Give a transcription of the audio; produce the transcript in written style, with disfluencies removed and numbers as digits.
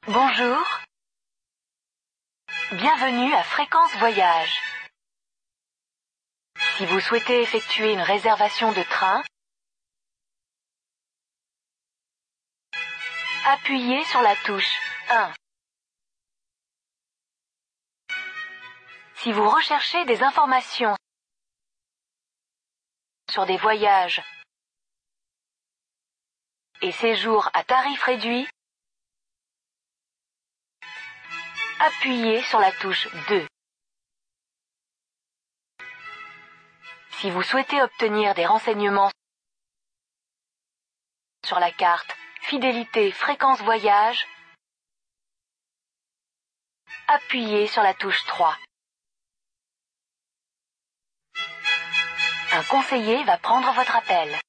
Bonjour. Bienvenue à Fréquence Voyage. Si vous souhaitez effectuer une réservation de train, appuyez sur la touche 1. Si vous recherchez des informations sur des voyages et séjours à tarif réduit, appuyez sur la touche 2. Si vous souhaitez obtenir des renseignements sur la carte Fidélité Fréquence Voyage, appuyez sur la touche 3. Un conseiller va prendre votre appel.